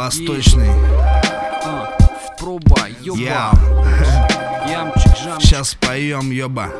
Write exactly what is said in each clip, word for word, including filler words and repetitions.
Восточный. А, проба, ёба. Я. Ямчик, жамчик. Сейчас поем, ёба.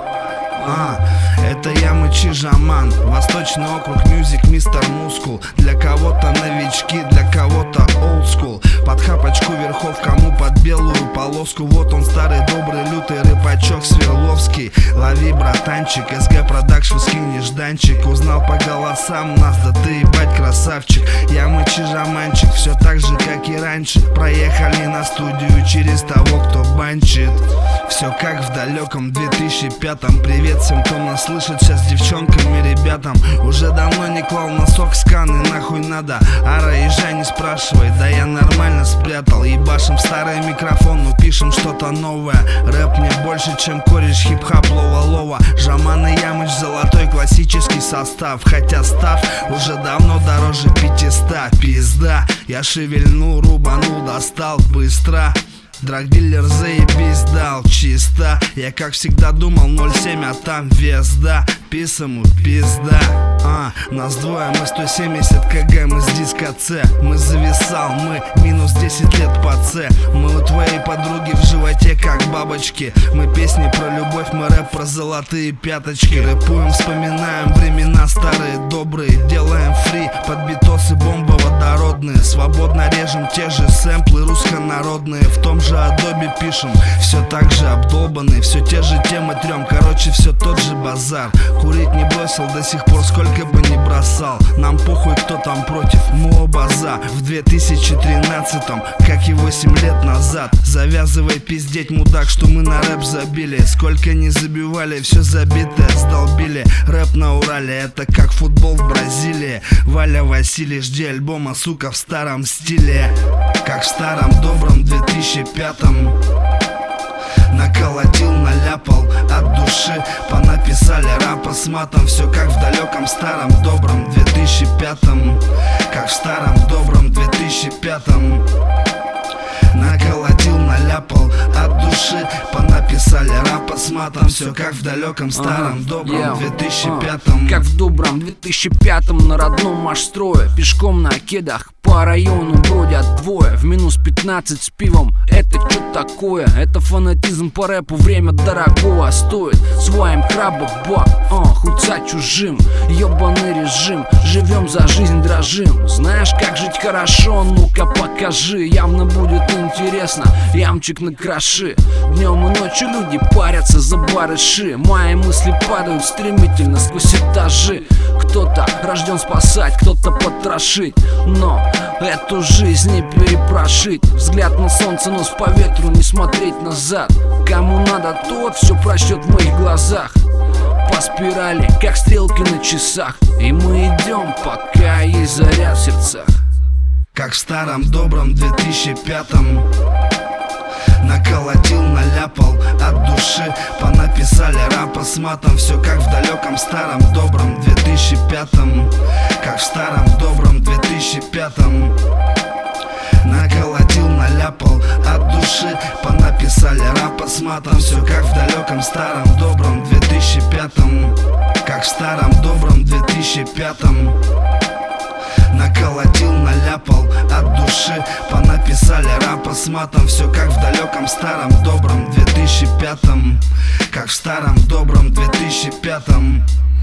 А, это я Мычи Жаман, Восточный округ Мьюзик, мистер Мускул. Для кого-то новички, для кого-то олдскул. Под хапочку верхов, кому под белую полоску. Вот он, старый добрый лютый рыбачок Сверловский. Лови, братанчик, СГ Продакшн, скинь нежданчик. Узнал по голосам нас, да ты ебать красавчик. Я Мычи Жаманчик, все так же, как и раньше. Проехали на студию через того, кто банчит. Все как в далеком две тысячи пятом. Привет всем, кто нас слышит сейчас, девчонкам и ребятам. Уже давно не клал носок, сканы нахуй надо. Ара, езжай, не спрашивай, да я нормально спрятал. Ебашим в старый микрофон, ну пишем что-то новое. Рэп мне больше, чем кореш, хип-хап, лова-лова. Жаман и Ямыч, золотой классический состав. Хотя став уже давно дороже пятиста. Пизда, я шевельнул, рубанул, достал быстро. Драгдилер, заебись, дал чисто. Я как всегда думал ноль семь, а там вес, да. Писому пизда. А, нас двое, мы сто семьдесят кг, мы с диска С. Мы зависал, мы минус десять лет по С. Мы у твоей подруги в животе как бабочки. Мы песни про любовь, мы рэп про золотые пяточки. Рэпуем, вспоминаем времена старые добрые. Делаем фри под битосы бомбоводородные. Свободно режем те же сэмплы руссконародные. В том же Adobe пишем, все так же обдолбанный. Все те же темы трем, короче все тот же базар. Курить не бросил до сих пор, сколько бы ни бросал. Нам похуй, кто там против, мы оба за. В две тысячи тринадцатом, как и восемь лет назад. Завязывай пиздеть, мудак, что мы на рэп забили. Сколько не забивали, все забитое сдолбили. Рэп на Урале, это как футбол в Бразилии. Валя Василий, жди альбома, сука, в старом стиле. Как в старом добром две тысячи пятом. Наколотил, наляпал от души. Понаписали рапа с матом. Все как в далеком старом добром две тысячи пятом. Как в старом добром две тысячи пятом. Наколотил, наляпал от души. Понаписали рапа с матом. Все как в далеком старом добром две тысячи пятом. Как в добром две тысячи пятом на родном машстрое. Пешком на кедах по району бродят двое. В минус пятнадцать с пивом. Это что такое? Это фанатизм по рэпу. Время дорогого стоит. Сваем краба, бак, а, хуйца чужим. Ёбаный режим. Живем за жизнь, дрожим. Знаешь, как жить хорошо? Ну-ка покажи. Явно будет интересно. Ямчик на краши. Днем и ночью люди парятся за барыши. Мои мысли падают стремительно сквозь этажи. Кто-то рожден спасать, кто-то потрошить. Но эту жизнь не перепрошить. Взгляд на солнце, нос по ветру, не смотреть назад. Кому надо, тот все прочтет в моих глазах. По спирали, как стрелки на часах. И мы идем, пока есть заря в сердцах. Как в старом добром две тысячи пятом. Наколотил, наляпал от души. Понаписали рапа с матом. Все как в далеком старом добром две тысячи пятом. Как в старом добром две тысячи пятом. Наколотил, наляпал от души. Понаписали рапа с матом. Все как в далеком старом добром две тысячи пятом. Как в старом добром две тысячи пятом. Наколотил, наляпал от души. Понаписали рапа с матом. Все как в далеком старом добром две тысячи пятом. Как в старом добром две тысячи пятом.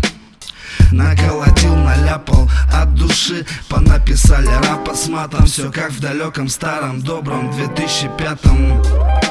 Наколотил, наляпал от души. Понаписали рапа с матом. Все как в далеком старом добром две тысячи пятом.